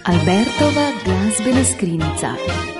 Albertova glasbena skrinjica.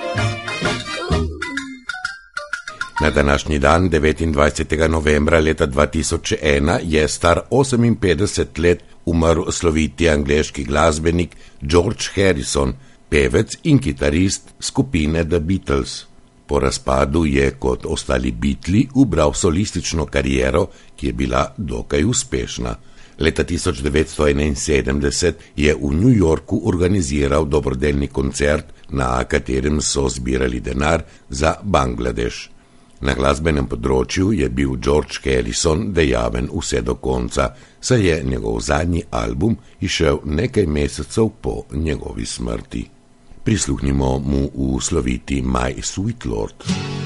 Na današnji dan, 29. novembra leta 2001, je star 58 let umrl sloviti angleški glasbenik George Harrison, pevec in kitarist skupine The Beatles. Po razpadu je kot ostali Beatli ubral solistično kariero, ki je bila dokaj uspešna. Leta 1971 je v New Yorku organiziral dobrodelni koncert, na katerem so zbirali denar za Bangladeš. Na glasbenem področju je bil George Harrison dejaven vse do konca, saj je njegov zadnji album izšel nekaj mesecev po njegovi smrti. Prisluhnimo mu v sloviti My Sweet Lord.